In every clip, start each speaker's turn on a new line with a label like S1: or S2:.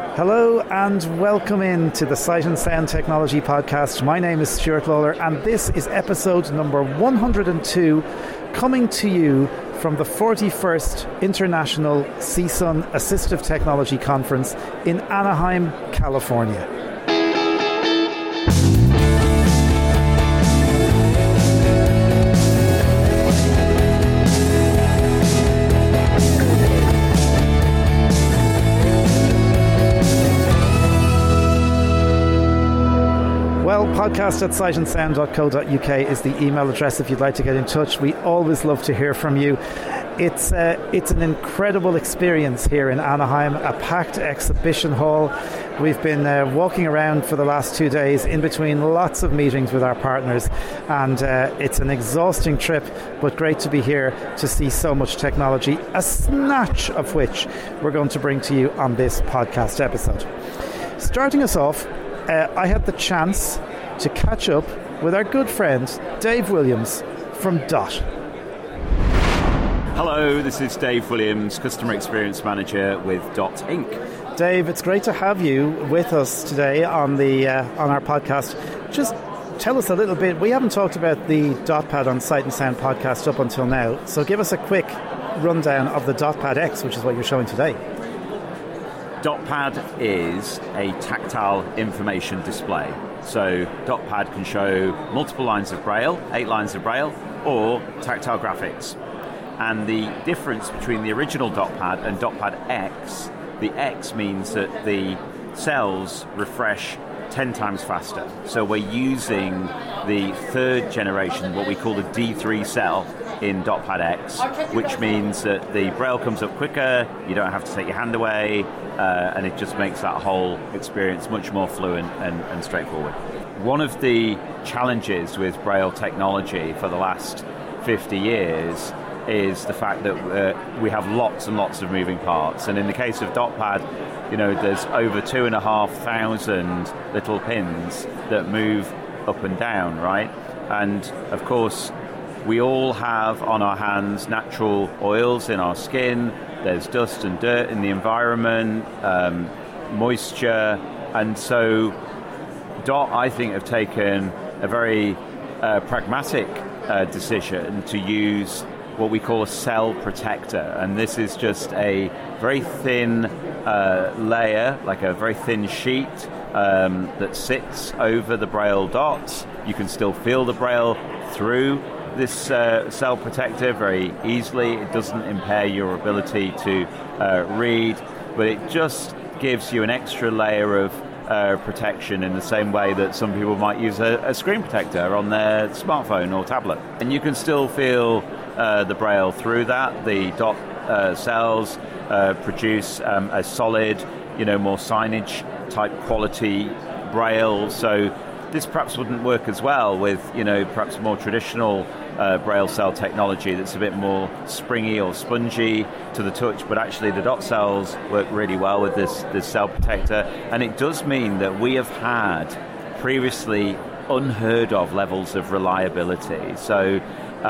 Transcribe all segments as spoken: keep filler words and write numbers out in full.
S1: Hello and welcome in to the Sight and Sound Technology Podcast. My name is Stuart Lawler and this is episode number one hundred two, coming to you from the forty-first International C S U N Assistive Technology Conference in Anaheim, California. Podcast at sight and sound dot co dot uk is the email address if you'd like to get in touch. We always love to hear from you. It's uh, it's an incredible experience here in Anaheim, a packed exhibition hall. We've been uh, walking around for the last two days in between lots of meetings with our partners, and uh, it's an exhausting trip, but great to be here to see so much technology, a snatch of which we're going to bring to you on this podcast episode. Starting us off, uh, I had the chance to catch up with our good friend Dave Williams from Dot.
S2: Hello, this is Dave Williams, Customer Experience Manager with Dot Incorporated.
S1: Dave, it's great to have you with us today on the uh, on our podcast. Just tell us a little bit. We haven't talked about the DotPad on Sight and Sound podcast up until now, so give us a quick rundown of the DotPad X, which is what you're showing today.
S2: DotPad is a tactile information display. So DotPad can show multiple lines of Braille, eight lines of Braille, or tactile graphics. And the difference between the original DotPad and DotPad X, the X means that the cells refresh ten times faster. So we're using the third generation, what we call the D three cell in DotPad X, which means that the Braille comes up quicker, you don't have to take your hand away, uh, and it just makes that whole experience much more fluent and, and straightforward. One of the challenges with Braille technology for the last fifty years is the fact that uh, we have lots and lots of moving parts. And in the case of DotPad, you know, there's over two and a half thousand little pins that move up and down, right? And of course, we all have on our hands natural oils in our skin. There's dust and dirt in the environment, um, moisture. And so Dot, I think, have taken a very uh, pragmatic uh, decision to use what we call a cell protector. And this is just a very thin uh, layer, like a very thin sheet um, that sits over the Braille dots. You can still feel the Braille through this uh, cell protector very easily. It doesn't impair your ability to uh, read, but it just gives you an extra layer of uh, protection in the same way that some people might use a, a screen protector on their smartphone or tablet. And you can still feel uh, the Braille through that. The dot uh, cells uh, produce um, a solid, you know, more signage type quality Braille. So this perhaps wouldn't work as well with, you know, perhaps more traditional uh, Braille cell technology that's a bit more springy or spongy to the touch, but actually the dot cells work really well with this, this cell protector. And it does mean that we have had previously unheard of levels of reliability. So,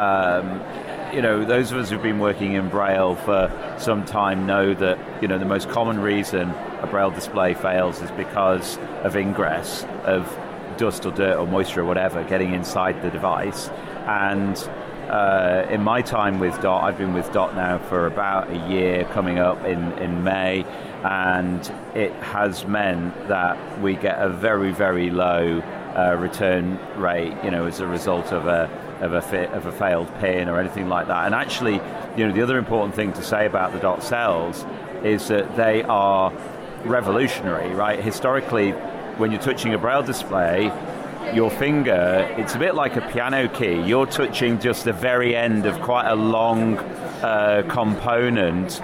S2: um, you know, those of us who've been working in Braille for some time know that, you know, the most common reason a Braille display fails is because of ingress, of dust or dirt or moisture or whatever getting inside the device. And uh, in my time with Dot, I've been with Dot now for about a year, coming up in, in May, and it has meant that we get a very, very low uh, return rate, you know, as a result of a of a fit, of a failed pin or anything like that. And actually, you know, the other important thing to say about the Dot cells is that they are revolutionary, right? Historically, when you're touching a Braille display, your finger, it's a bit like a piano key. You're touching just the very end of quite a long uh, component,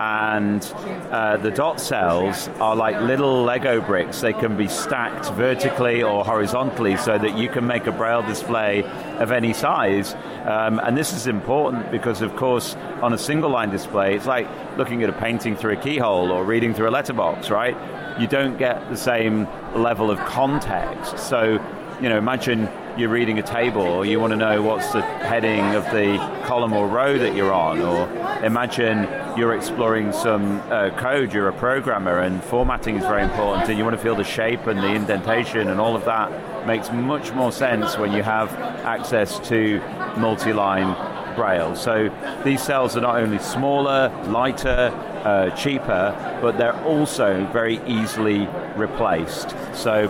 S2: and uh, the dot cells are like little Lego bricks. They can be stacked vertically or horizontally so that you can make a Braille display of any size. Um, and this is important because, of course, on a single line display, it's like looking at a painting through a keyhole or reading through a letterbox, right? You don't get the same level of context. So you know, imagine you're reading a table, or you want to know what's the heading of the column or row that you're on, or imagine you're exploring some uh, code, you're a programmer, and formatting is very important, and you want to feel the shape and the indentation, and all of that makes much more sense when you have access to multi-line Braille. So these cells are not only smaller, lighter, uh, cheaper, but they're also very easily replaced. So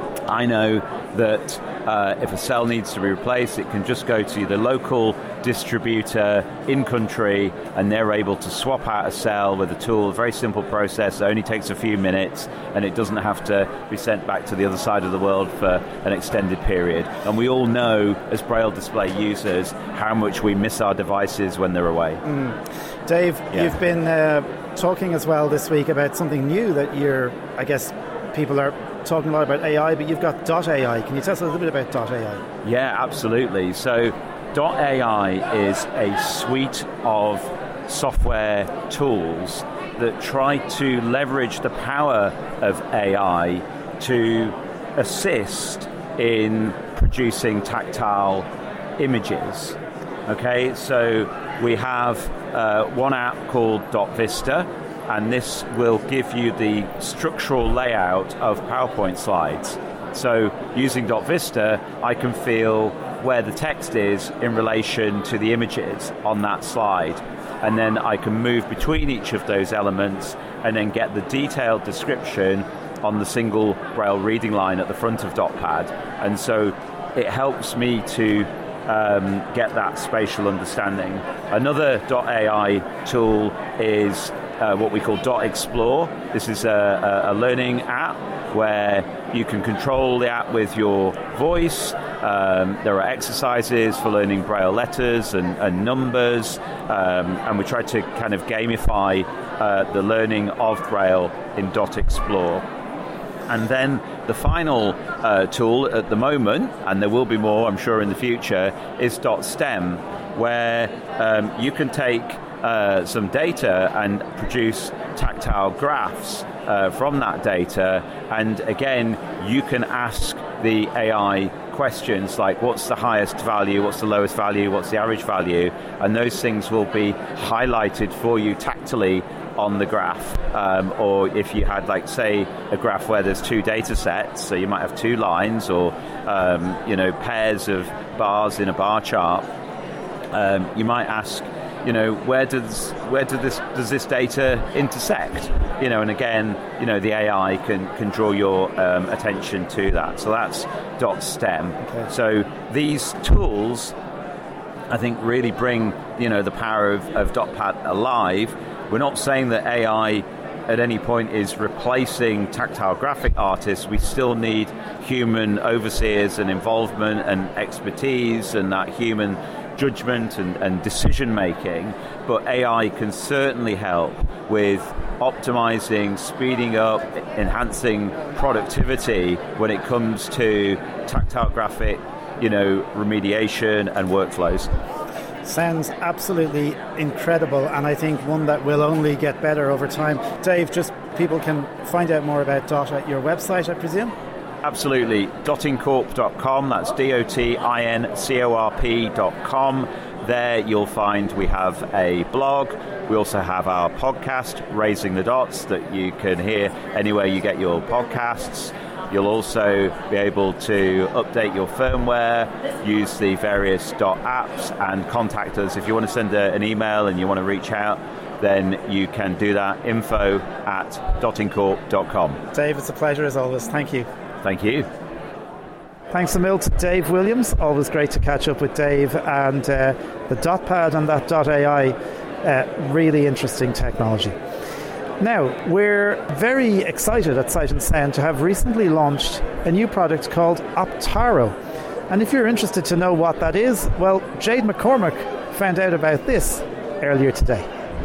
S2: I know that uh, if a cell needs to be replaced, it can just go to the local distributor in country, and they're able to swap out a cell with a tool. A very simple process. It only takes a few minutes, and it doesn't have to be sent back to the other side of the world for an extended period. And we all know, as Braille display users, how much we miss our devices when they're away.
S1: Mm. Dave,
S2: yeah.
S1: you've been uh, talking as well this week about something new that you're, I guess, people are talking a lot about A I, but you've got Dot A I. Can you tell us a little bit about Dot A I?
S2: Yeah, absolutely. So Dot A I is a suite of software tools that try to leverage the power of A I to assist in producing tactile images. Okay, so we have uh, one app called Dot Vista, and this will give you the structural layout of PowerPoint slides. So using Dot Vista, I can feel where the text is in relation to the images on that slide. And then I can move between each of those elements and then get the detailed description on the single Braille reading line at the front of DotPad. And so it helps me to um, get that spatial understanding. Another Dot A I tool is Uh, what we call Dot Explore. This is a, a, a learning app where you can control the app with your voice. Um, there are exercises for learning Braille letters and, and numbers, um, and we try to kind of gamify uh, the learning of Braille in Dot Explore. And then the final uh, tool at the moment, and there will be more, I'm sure, in the future, is Dot STEM, where um, you can take Uh, some data and produce tactile graphs uh, from that data, and again you can ask the A I questions like what's the highest value, what's the lowest value, what's the average value, and those things will be highlighted for you tactily on the graph. Um, or if you had, like, say, a graph where there's two data sets, so you might have two lines or um, you know pairs of bars in a bar chart, um, you might ask, you know, where does where does this does this data intersect? You know, and again, you know, the A I can can draw your um, attention to that. So that's Dot STEM. Okay. So these tools, I think, really bring, you know, the power of, of DotPad alive. We're not saying that A I at any point is replacing tactile graphic artists. We still need human overseers and involvement and expertise and that human judgment and, and decision making, but A I can certainly help with optimizing, speeding up, enhancing productivity when it comes to tactile graphic, you know, remediation and workflows.
S1: Sounds absolutely incredible, and I think one that will only get better over time. Dave, just people can find out more about Dot at your website, I presume?
S2: Absolutely. dotincorp dot com, that's D O T I N C O R P dot com. There you'll find we have a blog. We also have our podcast, Raising the Dots, that you can hear anywhere you get your podcasts. You'll also be able to update your firmware, use the various Dot apps, and contact us. If you want to send a, an email and you want to reach out, then you can do that, info at dotincorp dot com.
S1: Dave, it's a pleasure as always. Thank you.
S2: Thank you.
S1: Thanks a mil to Dave Williams. Always great to catch up with Dave. And uh, the DotPad and that Dot A I, uh, really interesting technology. Now, we're very excited at Sight and Sound to have recently launched a new product called Optaro. And if you're interested to know what that is, well, Jade McCormick found out about this earlier today.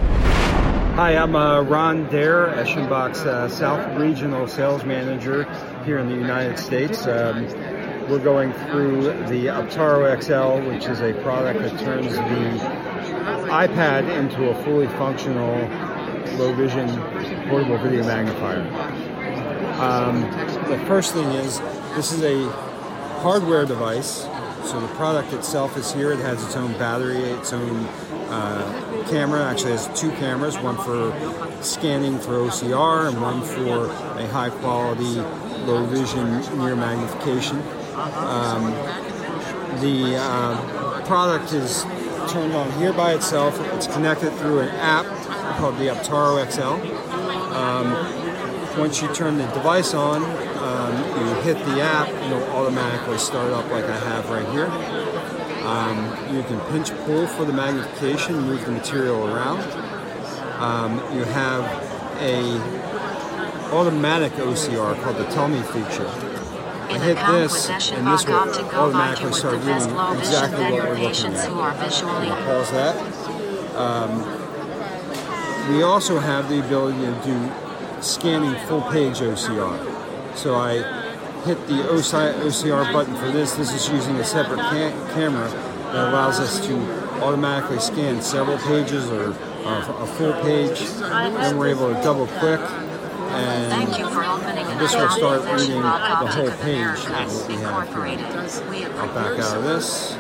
S3: Hi, I'm uh, Ron Dare, Eschenbach's uh, South Regional Sales Manager here in the United States. Um, we're going through the Optaro X L, which is a product that turns the iPad into a fully functional low-vision portable video magnifier. Um, the first thing is, this is a hardware device. So the product itself is here. It has its own battery, its own uh, camera. Actually, it has two cameras, one for scanning for O C R and one for a high-quality, low-vision near magnification. Um, the uh, product is turned on here by itself. It's connected through an app called the Aptaro X L. Um, once you turn the device on, um, you hit the app, it'll automatically start up like I have right here. Um, you can pinch pull for the magnification, move the material around. Um, you have a automatic O C R called the Tell Me feature. I hit this, and this will automatically start reading exactly what we're looking at. Pause that. Um, we also have the ability to do scanning full-page O C R. So I hit the O C R button for this. This is using a separate cam- camera that allows us to automatically scan several pages or uh, a full page. Then we're able to double-click, and this will start reading the whole page of what we have here. I'll back out of this.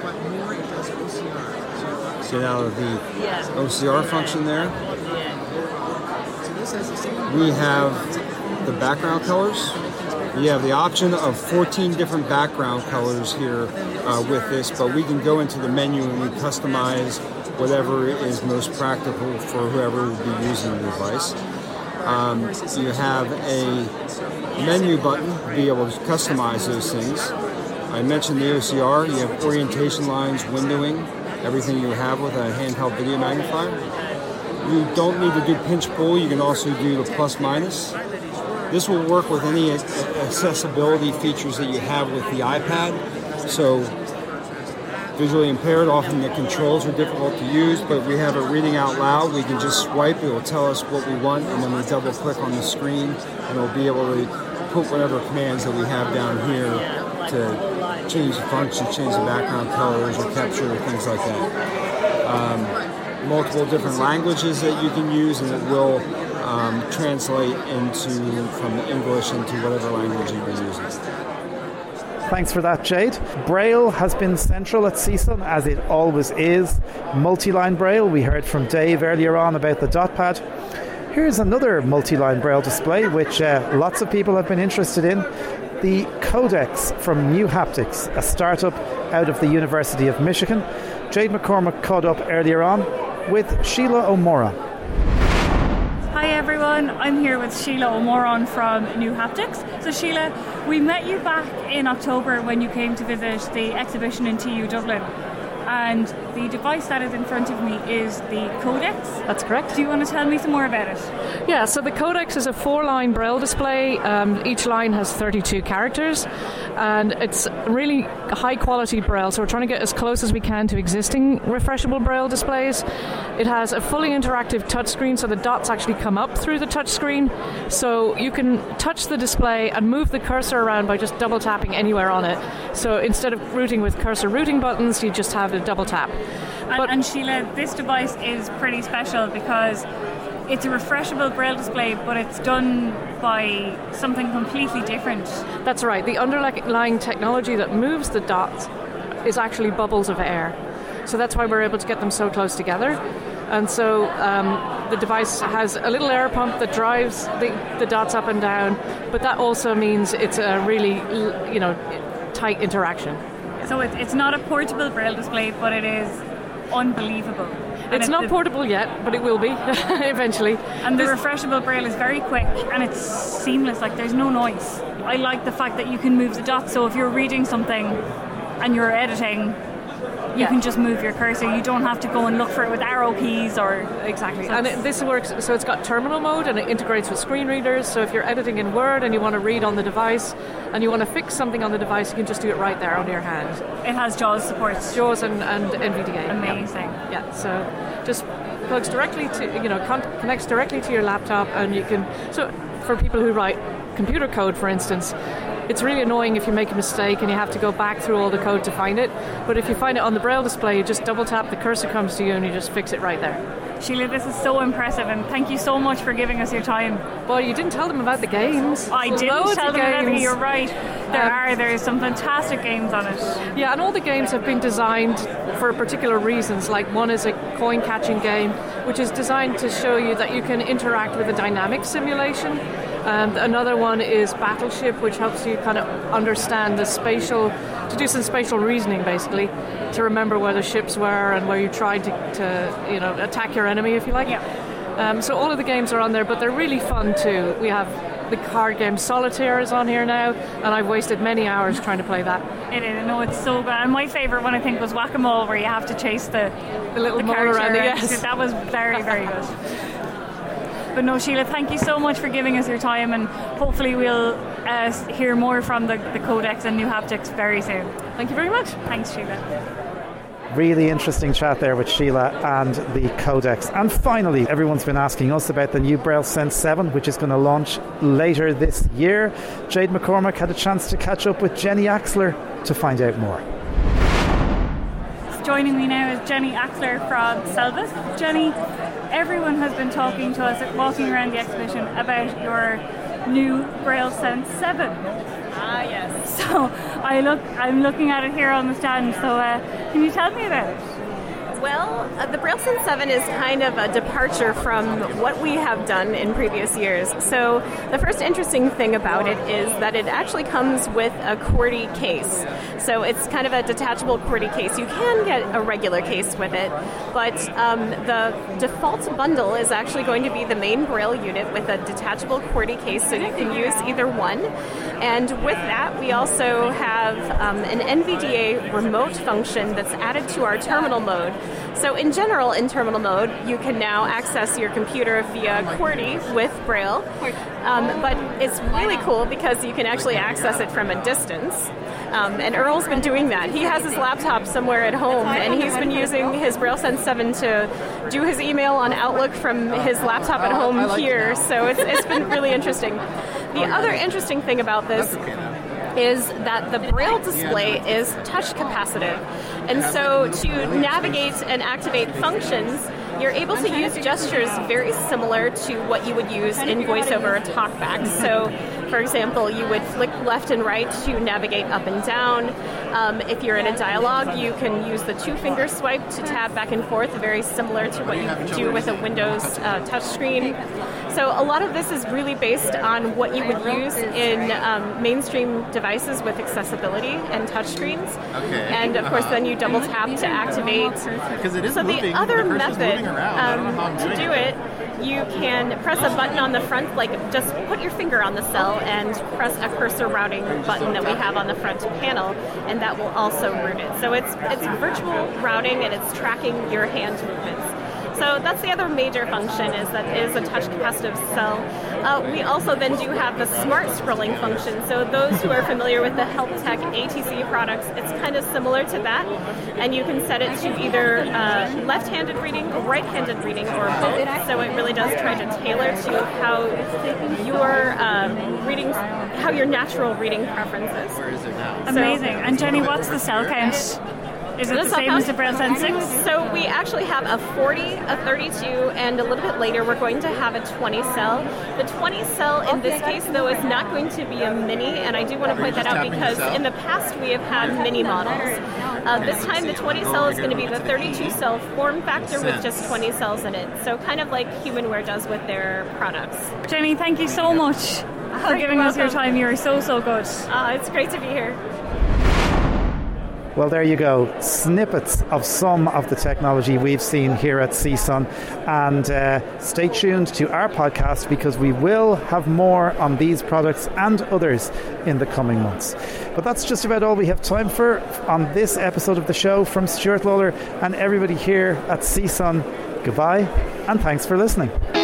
S3: Get out of the O C R function there. We have the background colors. You have the option of fourteen different background colors here uh, with this, but we can go into the menu and we customize whatever is most practical for whoever will be using the device. Um, you have a menu button to be able to customize those things. I mentioned the O C R. You have orientation lines, windowing, everything you have with a handheld video magnifier. You don't need to do pinch pull. You can also do the plus minus. This will work with any accessibility features that you have with the iPad. So visually impaired, often the controls are difficult to use, but we have it reading out loud. We can just swipe, it will tell us what we want, and then we double click on the screen, and we'll be able to put whatever commands that we have down here to change the function, change the background colors, or capture things like that. Um, multiple different languages that you can use, and it will um, translate into from English into whatever language you're using.
S1: Thanks for that, Jade. Braille has been central at C S U N, as it always is. Multi-line Braille, we heard from Dave earlier on about the DotPad. Here's another multi-line Braille display, which uh, lots of people have been interested in. The Codex from New Haptics, a startup out of the University of Michigan. Jade McCormack caught up earlier on with Sheila O'Moran.
S4: Hi everyone, I'm here with Sheila O'Moran from New Haptics. So Sheila, we met you back in October when you came to visit the exhibition in T U Dublin, and the device that is in front of me is the Codex.
S5: That's correct.
S4: Do you want to tell me some more about it?
S5: Yeah, so the Codex is a four-line Braille display. Um, each line has thirty-two characters, and it's really high-quality Braille, so we're trying to get as close as we can to existing refreshable Braille displays. It has a fully interactive touchscreen, so the dots actually come up through the touchscreen, so you can touch the display and move the cursor around by just double-tapping anywhere on it. So instead of routing with cursor routing buttons, you just have a double-tap.
S4: And, and Sheila, this device is pretty special because it's a refreshable Braille display, but it's done by something completely different. That's right. The underlying technology that moves the dots is actually bubbles of air. So that's why we're able to get them so close together. And so um, the device has a little air pump that drives the, the dots up and down, but that also means it's a really, you know, tight interaction. So it, it's not a portable Braille display, but it is unbelievable. And it's, it's not portable yet, but it will be eventually. And the refreshable Braille is very quick and it's seamless, like there's no noise. I like the fact that you can move the dots, so if you're reading something and you're editing, you yeah. can just move your cursor. You don't have to go and look for it with arrow keys or... Exactly. So and it, this works, so it's got terminal mode and it integrates with screen readers. So if you're editing in Word and you want to read on the device and you want to fix something on the device, you can just do it right there on your hand. It has JAWS support. JAWS and, and N V D A. Amazing. Yeah. yeah, so just plugs directly to, you know, con- connects directly to your laptop, and you can... So for people who write computer code, for instance, it's really annoying if you make a mistake and you have to go back through all the code to find it. But if you find it on the Braille display, you just double tap, the cursor comes to you, and you just fix it right there. Sheila, this is so impressive, and thank you so much for giving us your time.
S5: Well, you didn't tell them about the games.
S4: I didn't
S5: Loads
S4: tell
S5: of
S4: them about it.
S5: games.
S4: You're right. There
S5: Um,
S4: are. There's some fantastic games on it.
S5: Yeah, and all the games have been designed for particular reasons. Like one is a coin catching game, which is designed to show you that you can interact with a dynamic simulation. And another one is Battleship, which helps you kind of understand the spatial, to do some spatial reasoning basically, to remember where the ships were and where you tried to, to you know, attack your enemy, if you like.
S4: Yeah.
S5: Um, so all of the games are on there, but they're really fun too. We have the card game Solitaire is on here now, and I've wasted many hours trying to play that.
S4: It is. I know, it's so good. And my favourite one, I think, was Whack-A-Mole, where you have to chase the,
S5: The little
S4: the
S5: mole
S4: character
S5: around it,
S4: around.
S5: yes.
S4: That was very, very good. But no, Sheila, thank you so much for giving us your time, and hopefully we'll uh, hear more from the, the Codex and new haptics very soon.
S5: Thank you very much.
S4: Thanks, Sheila.
S1: Really interesting chat there with Sheila and the Codex. And finally, everyone's been asking us about the new Braille Sense seven, which is going to launch later this year. Jade McCormack had a chance to catch up with Jenny Axler to find out more.
S4: Joining me now is Jenny Axler from Selbit. Jenny, everyone has been talking to us, walking around the exhibition, about your new Braille Sense seven.
S6: Ah, yes.
S4: So I look, I'm looking at it here on the stand. So uh, can you tell me about it?
S6: Well, uh, the Braille Sense seven is kind of a departure from what we have done in previous years. So the first interesting thing about it is that it actually comes with a QWERTY case. So it's kind of a detachable QWERTY case. You can get a regular case with it, but um, the default bundle is actually going to be the main Braille unit with a detachable QWERTY case, so you can use either one. And with that, we also have um, an N V D A remote function that's added to our terminal mode. So in general, in terminal mode, you can now access your computer via QWERTY with Braille. Um, but it's really cool because you can actually access it from a distance. Um, and Earl's been doing that. He has his laptop somewhere at home, and he's been using his Braille Sense seven to do his email on Outlook from his laptop at home here. So it's, it's been really interesting. The other interesting thing about this is that the Braille display is touch capacitive. And so to navigate and activate functions, you're able to use gestures very similar to what you would use in VoiceOver or TalkBack. So, for example, you would flick left and right to navigate up and down. Um, if you're in a dialogue, you can use the two-finger swipe to tab back and forth, very similar to what you do with a Windows uh, touchscreen. So a lot of this is really based on what you would use in um, mainstream devices with accessibility and touchscreens.
S7: Okay.
S6: And of course, then you double tap to activate.
S7: Because it is
S6: so
S7: moving,
S6: the other
S7: the cursor's
S6: method
S7: moving around. I don't know how
S6: um,
S7: I'm
S6: to
S7: doing
S6: do
S7: it.
S6: it, you can press a button on the front, like just put your finger on the cell and press a cursor routing button that we have on the front panel, and that will also route it. So it's it's virtual routing, and it's tracking your hand movements. So that's the other major function, is that is a touch capacitive cell. Uh, we also then do have the smart scrolling function. So those who are familiar with the HelpTech A T C products, it's kind of similar to that. And you can set it to either uh, left-handed reading, right-handed reading, or both. So it really does try to tailor to how your um, reading, how your natural reading preferences.
S7: Where is it now?
S4: Amazing. And Jenny, what's the cell count? Is it the,
S6: The
S4: same
S6: cell
S4: as the Braille Sense six?
S6: So we actually have a forty, a thirty-two, and a little bit later we're going to have a twenty cell. The twenty cell in this case, though, is not going to be a mini, and I do want to point that out because in the past we have had mini models. Uh, this time the twenty cell is going to be the thirty-two cell form factor with just twenty cells in it. So kind of like Humanware does with their products.
S4: Jenny, thank you so much for giving us your time. You're so, so good.
S6: Uh, it's great to be here.
S1: Well, there you go. Snippets of some of the technology we've seen here at C S U N. And uh, stay tuned to our podcast, because we will have more on these products and others in the coming months. But that's just about all we have time for on this episode of the show. From Stuart Lawler and everybody here at C S U N, goodbye and thanks for listening.